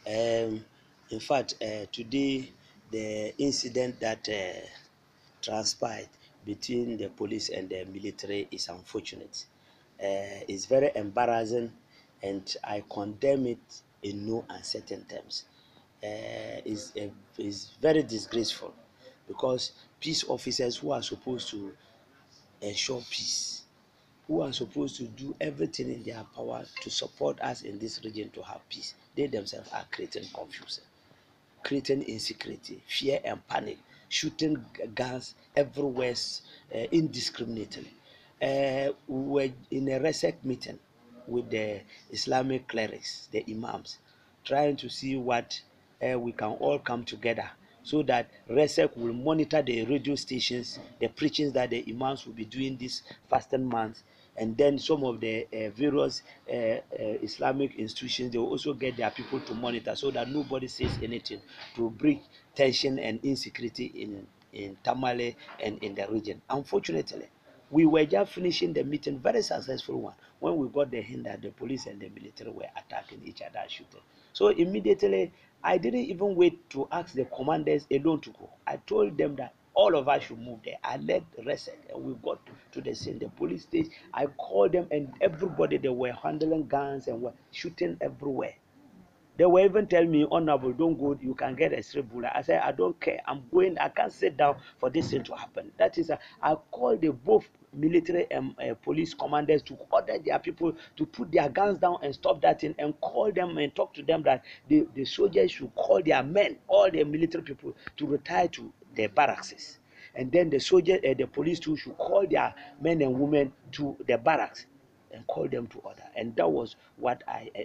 Um, in fact, today the incident that transpired between the police and the military is unfortunate. It's very embarrassing, and I condemn it in no uncertain terms. Is very disgraceful because peace officers who are supposed to ensure peace, who are supposed to do everything in their power to support us in this region to have peace, they themselves are creating confusion, creating insecurity, fear, and panic, shooting guns everywhere indiscriminately. We were in a RESEC meeting with the Islamic clerics, the imams, trying to see what we can all come together so that RESEC will monitor the radio stations, the preachings that the imams will be doing this fasting month, and then some of the various Islamic institutions, they will also get their people to monitor so that nobody says anything to bring tension and insecurity in Tamale and in the region. Unfortunately, we were just finishing the meeting, very successful one, when we got the hint that the police and the military were attacking each other, shooting. So immediately, I didn't even wait to ask the commanders alone to go. I told them that all of us should move there. I led the rest, and we got to the scene, the police station. I called them, and everybody, they were handling guns and were shooting everywhere. They were even telling me, Honorable, don't go, you can get a straight bullet. I said, I don't care. I'm going, I can't sit down for this thing to happen. That is, I called the both military and police commanders to order their people to put their guns down and stop that thing, and call them and talk to them that the soldiers should call their men, all the military people, to retire to their barracks. And then the soldiers, the police too, should call their men and women to the barracks and call them to order. And that was what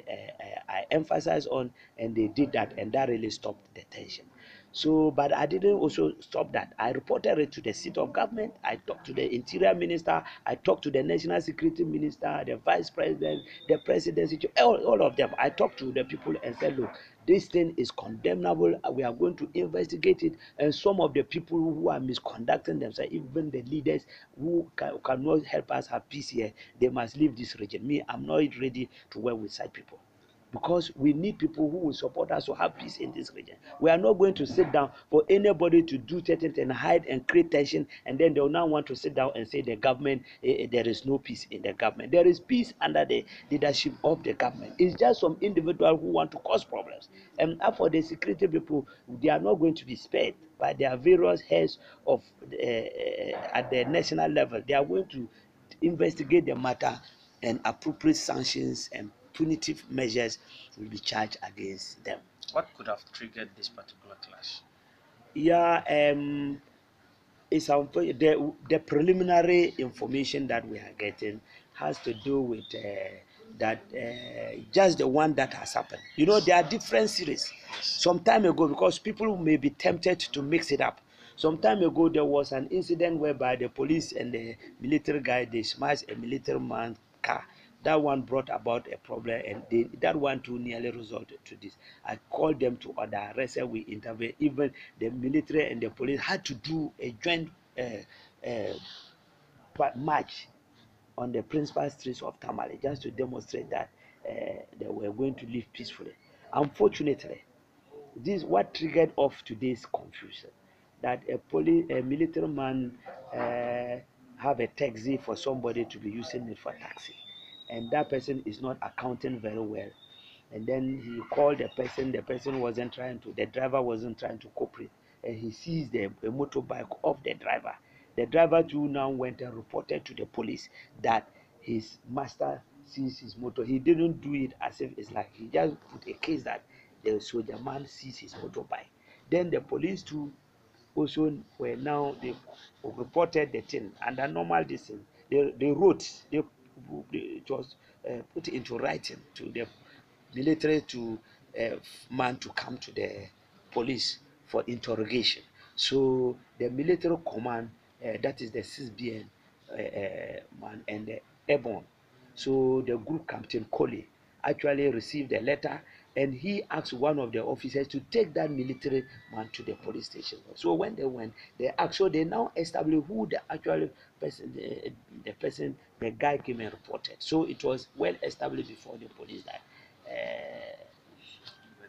I emphasized on, and they did that, and that really stopped the tension. So, but I didn't also stop that. I reported it to the seat of government. I talked to the interior minister. I talked to the national security minister, the vice president, the presidency, all of them. I talked to the people and said, look, this thing is condemnable. We are going to investigate it. And some of the people who are misconducting themselves, even the leaders who cannot help us have peace here, they must leave this region. Me, I'm not ready to work with such people, because we need people who will support us to have peace in this region. We are not going to sit down for anybody to do certain and hide and create tension, and then they will now want to sit down and say the government, there is no peace in the government. There is peace under the leadership of the government. It's just some individual who want to cause problems. And for the security people, they are not going to be spared by their various heads of at the national level. They are going to investigate the matter, and appropriate sanctions and punitive measures will be charged against them. What could have triggered this particular clash? Yeah, the preliminary information that we are getting has to do with that just the one that has happened. You know, there are different series. Some time ago, because people may be tempted to mix it up. Some time ago, there was an incident whereby the police and the military guy, they smashed a military man's car. That one brought about a problem, and that one too nearly resulted to this. I called them to order arrest, we intervened. Even the military and the police had to do a joint uh, march on the principal streets of Tamale, just to demonstrate that they were going to live peacefully. Unfortunately, this what triggered off today's confusion, that a military man have a taxi for somebody to be using it for taxi, and that person is not accounting very well. And then he called the person wasn't trying to, the driver wasn't trying to cooperate, and he seized a motorbike of the driver. The driver too now went and reported to the police that his master seized his motor. He didn't do it as if it's like, he just put a case that the soldier man seized his motorbike. Then the police too also were now, they reported the thing, and the normal this thing, they wrote, it was put into writing to the military to man to come to the police for interrogation. So the military command, that is the 6BN man and the airborne. So the group captain Coley actually received a letter, and he asked one of the officers to take that military man to the police station. So when they went, they asked, so they now established who the actual person, the person, the guy came and reported. So it was well established before the police that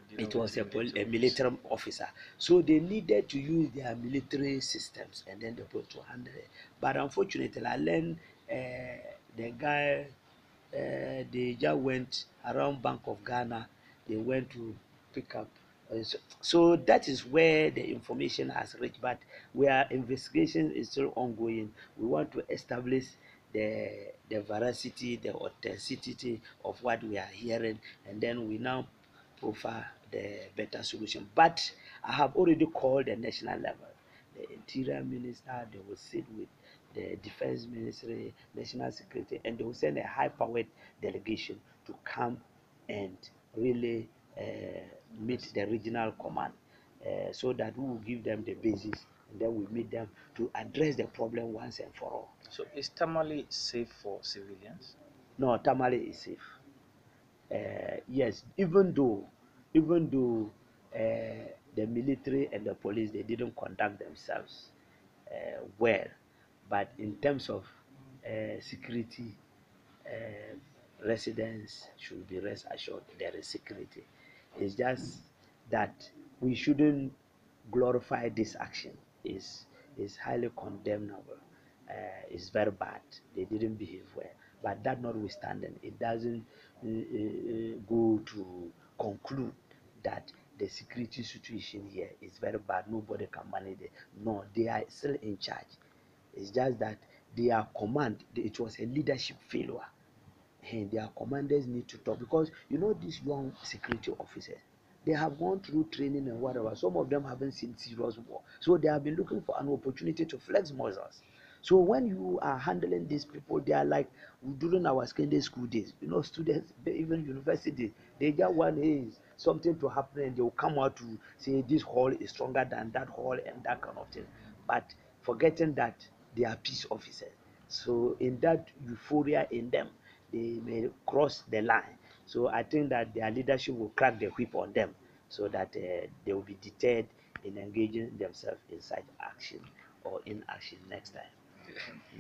It was a military officer, so they needed to use their military systems and then they put to handle it. But unfortunately, I learned the guy they just went around Bank of Ghana. They went to pick up. So that is where the information has reached. But where investigation is still ongoing, we want to establish the veracity, the authenticity of what we are hearing, and then we now profile the better solution. But I have already called the national level. The interior minister, they will sit with the defense ministry, national security, and they will send a high-powered delegation to come and really meet the regional command so that we will give them the basis and then we meet them to address the problem once and for all. So is Tamale safe for civilians? No, Tamale is safe. Yes, even though the military and the police they didn't conduct themselves well, but in terms of security, uh, residents should be rest assured there is security. It's just that we shouldn't glorify this action. Is highly condemnable. It's very bad. They didn't behave well. But that notwithstanding, it doesn't go to conclude that the security situation here is very bad. Nobody can manage it. No, they are still in charge. It's just that their command, it was a leadership failure. And their commanders need to talk because you know these young security officers, they have gone through training and whatever. Some of them haven't seen serious war, so they have been looking for an opportunity to flex muscles. So when you are handling these people, they are like during our secondary school days, you know, students, even university, they just want something to happen and they will come out to say this hall is stronger than that hall and that kind of thing. But forgetting that they are peace officers. So in that euphoria in them, they may cross the line. So I think that their leadership will crack the whip on them so that they will be deterred in engaging themselves in such action or inaction next time.